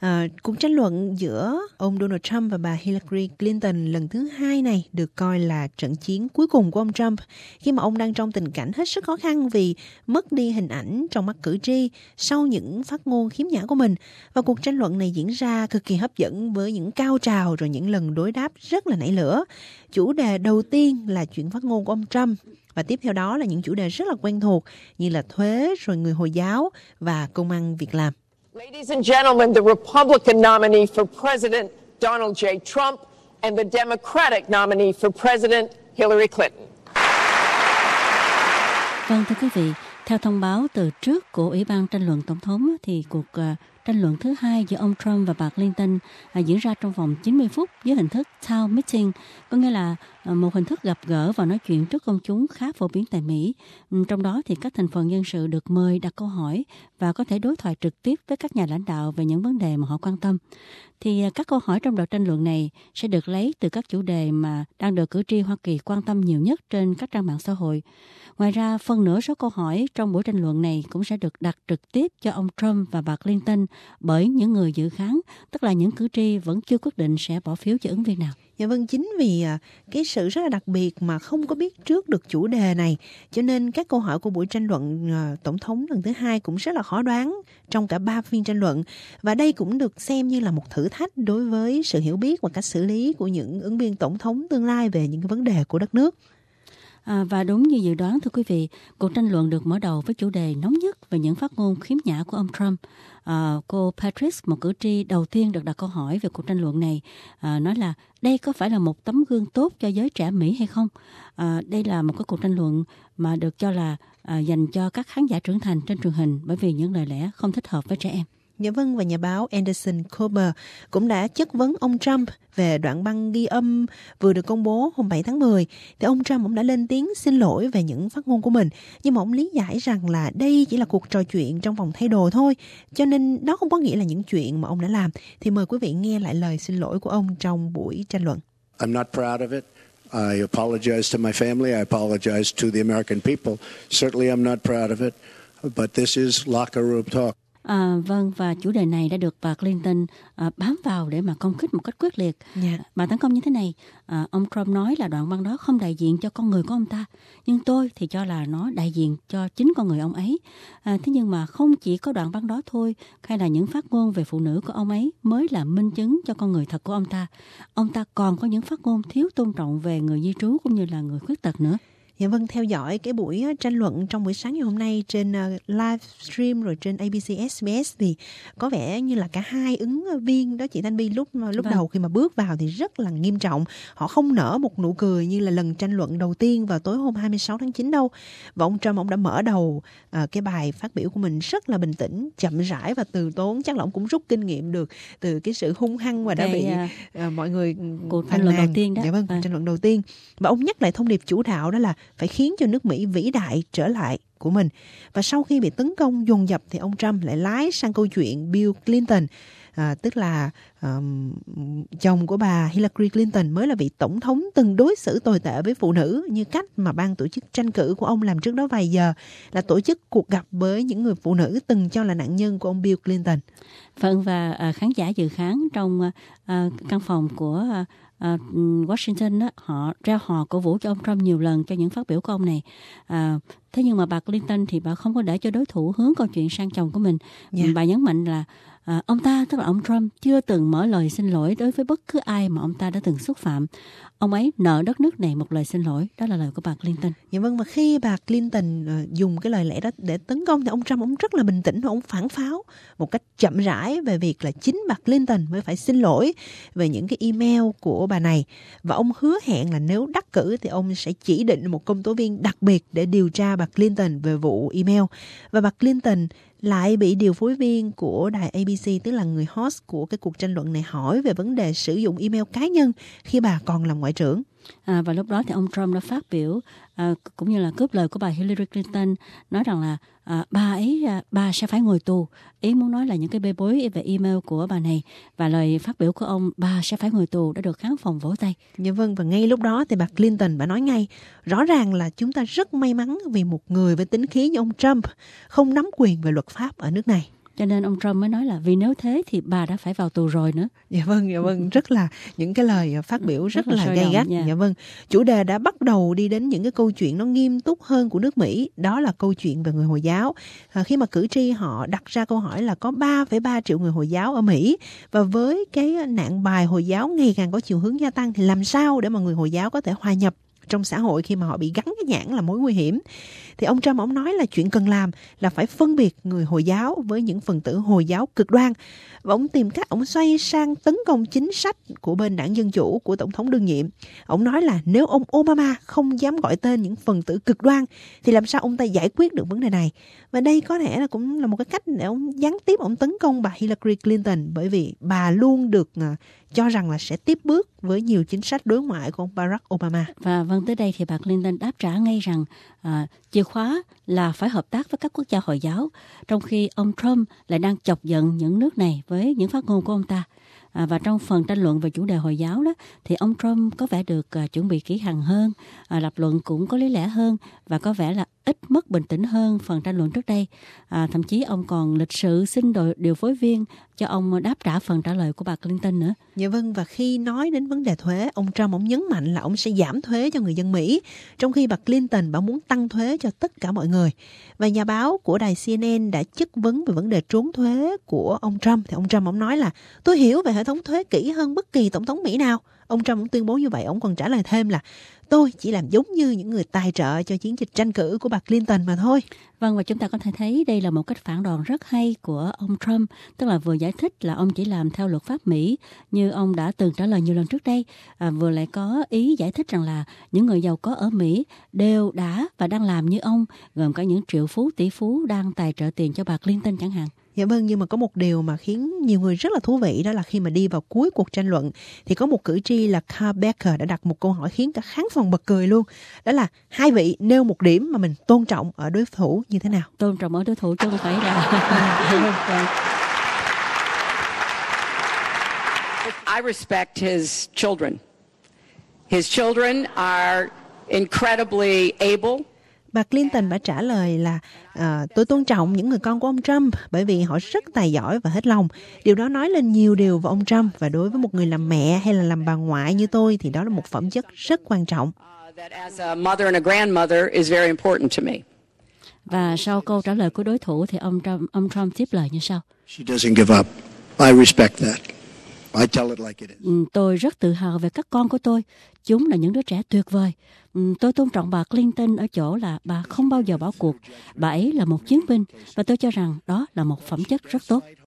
Cuộc tranh luận giữa ông Donald Trump và bà Hillary Clinton lần thứ hai này được coi là trận chiến cuối cùng của ông Trump khi mà ông đang trong tình cảnh hết sức khó khăn vì mất đi hình ảnh trong mắt cử tri sau những phát ngôn khiếm nhã của mình. Và cuộc tranh luận này diễn ra cực kỳ hấp dẫn với những cao trào rồi những lần đối đáp rất là nảy lửa. Chủ đề đầu tiên là chuyện phát ngôn của ông Trump. Và tiếp theo đó là những chủ đề rất là quen thuộc như là thuế, rồi người Hồi giáo và công ăn việc làm. Ladies and gentlemen, the Republican nominee for President Donald J. Trump and the Democratic nominee for President Hillary Clinton. Vâng, thưa quý vị, theo thông báo từ trước của Ủy ban tranh luận tổng thống thì cuộc tranh luận thứ hai giữa ông Trump và bà Clinton diễn ra trong vòng 90 phút dưới hình thức town meeting, có nghĩa là một hình thức gặp gỡ và nói chuyện trước công chúng khá phổ biến tại Mỹ. Trong đó thì các thành phần nhân sự được mời đặt câu hỏi và có thể đối thoại trực tiếp với các nhà lãnh đạo về những vấn đề mà họ quan tâm. Thì các câu hỏi trong đợt tranh luận này sẽ được lấy từ các chủ đề mà đang được cử tri Hoa Kỳ quan tâm nhiều nhất trên các trang mạng xã hội. Ngoài ra, phần nửa số câu hỏi trong buổi tranh luận này cũng sẽ được đặt trực tiếp cho ông Trump và bà Clinton bởi những người dự khán, tức là những cử tri vẫn chưa quyết định sẽ bỏ phiếu cho ứng viên nào. Dạ vâng, chính vì cái sự rất là đặc biệt mà không có biết trước được chủ đề này, cho nên các câu hỏi của buổi tranh luận tổng thống lần thứ hai cũng rất là khó đoán trong cả 3 phiên tranh luận. Và đây cũng được xem như là một thử thách đối với sự hiểu biết và cách xử lý của những ứng viên tổng thống tương lai về những cái vấn đề của đất nước. Và đúng như dự đoán, thưa quý vị, cuộc tranh luận được mở đầu với chủ đề nóng nhất về những phát ngôn khiếm nhã của ông Trump. Cô Patrice, một cử tri đầu tiên được đặt câu hỏi về cuộc tranh luận này, nói là đây có phải là một tấm gương tốt cho giới trẻ Mỹ hay không? Đây là một cái cuộc tranh luận mà được cho là dành cho các khán giả trưởng thành trên truyền hình bởi vì những lời lẽ không thích hợp với trẻ em. Dạ vâng, và nhà báo Anderson Cooper cũng đã chất vấn ông Trump về đoạn băng ghi âm vừa được công bố hôm 7 tháng 10. Thì ông Trump cũng đã lên tiếng xin lỗi về những phát ngôn của mình. Nhưng mà ông lý giải rằng là đây chỉ là cuộc trò chuyện trong phòng thay đồ thôi. Cho nên đó không có nghĩa là những chuyện mà ông đã làm. Thì mời quý vị nghe lại lời xin lỗi của ông trong buổi tranh luận. I'm not proud of it. I apologize to my family. I apologize to the American people. Certainly I'm not proud of it. But this is locker room talk. Vâng, và chủ đề này đã được bà Clinton bám vào để mà công kích một cách quyết liệt. Bà tấn công như thế này, ông Trump nói là đoạn băng đó không đại diện cho con người của ông ta, nhưng tôi thì cho là nó đại diện cho chính con người ông ấy. Thế nhưng mà không chỉ có đoạn băng đó thôi, hay là những phát ngôn về phụ nữ của ông ấy mới là minh chứng cho con người thật của ông ta. Ông ta còn có những phát ngôn thiếu tôn trọng về người di trú cũng như là người khuyết tật nữa. Dạ vâng, theo dõi cái buổi tranh luận trong buổi sáng ngày hôm nay trên livestream rồi trên ABC SBS thì có vẻ như là cả hai ứng viên đó chị Thanh Bi lúc đầu khi mà bước vào thì rất là nghiêm trọng. Họ không nở một nụ cười như là lần tranh luận đầu tiên vào tối hôm 26 tháng 9 đâu. Và ông Trump, ông đã mở đầu cái bài phát biểu của mình rất là bình tĩnh, chậm rãi và từ tốn. Chắc là ông cũng rút kinh nghiệm được từ cái sự hung hăng mà đã bị mọi người cuộc tranh luận đầu tiên đó. Dạ vâng, tranh luận đầu tiên. Và ông nhắc lại thông điệp chủ đạo đó là phải khiến cho nước Mỹ vĩ đại trở lại của mình. Và sau khi bị tấn công dồn dập thì ông Trump lại lái sang câu chuyện Bill Clinton, tức là chồng của bà Hillary Clinton mới là vị tổng thống từng đối xử tồi tệ với phụ nữ, như cách mà ban tổ chức tranh cử của ông làm trước đó vài giờ là tổ chức cuộc gặp với những người phụ nữ từng cho là nạn nhân của ông Bill Clinton. Vâng, và khán giả dự khán trong căn phòng của Washington đó, họ reo hò cổ vũ cho ông Trump nhiều lần cho những phát biểu của ông này. Thế nhưng mà bà Clinton thì bà không có để cho đối thủ hướng câu chuyện sang chồng của mình. Bà nhấn mạnh là ông ta, tức là ông Trump, chưa từng mở lời xin lỗi đối với bất cứ ai mà ông ta đã từng xúc phạm. Ông ấy nợ đất nước này một lời xin lỗi. Đó là lời của bà Clinton. Dạ vâng, và khi bà Clinton dùng cái lời lẽ đó để tấn công thì ông Trump ông rất là bình tĩnh và ông phản pháo một cách chậm rãi về việc là chính bà Clinton mới phải xin lỗi về những cái email của bà này. Và ông hứa hẹn là nếu đắc cử thì ông sẽ chỉ định một công tố viên đặc biệt để điều tra bà Clinton về vụ email. Và bà Clinton lại bị điều phối viên của đài ABC, tức là người host của cái cuộc tranh luận này, hỏi về vấn đề sử dụng email cá nhân khi bà còn làm ngoại trưởng. Và lúc đó thì ông Trump đã phát biểu cũng như là cướp lời của bà Hillary Clinton, nói rằng là bà sẽ phải ngồi tù. Ý muốn nói là những cái bê bối về email của bà này và lời phát biểu của ông bà sẽ phải ngồi tù đã được khán phòng vỗ tay. Dạ vâng, và ngay lúc đó thì bà Clinton bà nói ngay, rõ ràng là chúng ta rất may mắn vì một người với tính khí như ông Trump không nắm quyền về luật pháp ở nước này. Cho nên ông Trump mới nói là vì nếu thế thì bà đã phải vào tù rồi nữa. Dạ vâng, rất là những cái lời phát biểu rất là sôi gay động gắt. nha. Dạ vâng, chủ đề đã bắt đầu đi đến những cái câu chuyện nó nghiêm túc hơn của nước Mỹ, đó là câu chuyện về người Hồi giáo. Khi mà cử tri họ đặt ra câu hỏi là có 3,3 triệu người Hồi giáo ở Mỹ, và với cái nạn bài Hồi giáo ngày càng có chiều hướng gia tăng thì làm sao để mà người Hồi giáo có thể hòa nhập trong xã hội khi mà họ bị gắn cái nhãn là mối nguy hiểm. Thì ông Trump ông nói là chuyện cần làm là phải phân biệt người Hồi giáo với những phần tử Hồi giáo cực đoan. Và ông tìm cách ông xoay sang tấn công chính sách của bên đảng Dân Chủ của Tổng thống đương nhiệm. Ông nói là nếu ông Obama không dám gọi tên những phần tử cực đoan thì làm sao ông ta giải quyết được vấn đề này. Và đây có thể là cũng là một cái cách để ông gián tiếp ông tấn công bà Hillary Clinton, bởi vì bà luôn được cho rằng là sẽ tiếp bước với nhiều chính sách đối ngoại của ông Barack Obama. Và vâng, tới đây thì bà Clinton đáp trả ngay rằng chìa khóa là phải hợp tác với các quốc gia Hồi giáo, trong khi ông Trump lại đang chọc giận những nước này với những phát ngôn của ông ta. Và trong phần tranh luận về chủ đề Hồi giáo đó, thì ông Trump có vẻ được chuẩn bị kỹ càng hơn, lập luận cũng có lý lẽ hơn và có vẻ là ít mất bình tĩnh hơn phần tranh luận trước đây. Thậm chí ông còn lịch sự xin điều phối viên cho ông đáp trả phần trả lời của bà Clinton nữa. Dạ vâng, và khi nói đến vấn đề thuế, ông Trump ông nhấn mạnh là ông sẽ giảm thuế cho người dân Mỹ, trong khi bà Clinton bà muốn tăng thuế cho tất cả mọi người. Và nhà báo của đài CNN đã chất vấn về vấn đề trốn thuế của ông Trump. Thì ông Trump ông nói là tôi hiểu về hệ thống thuế kỹ hơn bất kỳ tổng thống Mỹ nào. Ông Trump ông tuyên bố như vậy, ông còn trả lời thêm là tôi chỉ làm giống như những người tài trợ cho chiến dịch tranh cử của bà Clinton mà thôi. Vâng, và chúng ta có thể thấy đây là một cách phản đòn rất hay của ông Trump, tức là vừa giải thích là ông chỉ làm theo luật pháp Mỹ như ông đã từng trả lời nhiều lần trước đây, vừa lại có ý giải thích rằng là những người giàu có ở Mỹ đều đã và đang làm như ông, gồm cả những triệu phú, tỷ phú đang tài trợ tiền cho bà Clinton chẳng hạn. Dạ vâng, nhưng mà có một điều mà khiến nhiều người rất là thú vị, đó là khi mà đi vào cuối cuộc tranh luận thì có một cử tri là Carl Becker đã đặt một câu hỏi khiến cả khán phòng bật cười luôn. Đó là hai vị nêu một điểm mà mình tôn trọng ở đối thủ như thế nào? Tôn trọng ở đối thủ chứ không phải là... I respect his children. His children are incredibly able. Bà Clinton đã trả lời là tôi tôn trọng những người con của ông Trump bởi vì họ rất tài giỏi và hết lòng. Điều đó nói lên nhiều điều về ông Trump, và đối với một người làm mẹ hay là làm bà ngoại như tôi thì đó là một phẩm chất rất quan trọng. Và sau câu trả lời của đối thủ thì ông Trump tiếp lời như sau. She doesn't give up. I respect that. I tell it like it is. Tôi rất tự hào về các con của tôi. Chúng là những đứa trẻ tuyệt vời. Tôi tôn trọng bà Clinton ở chỗ là bà không bao giờ bỏ cuộc. Bà ấy là một chiến binh và tôi cho rằng đó là một phẩm chất rất tốt.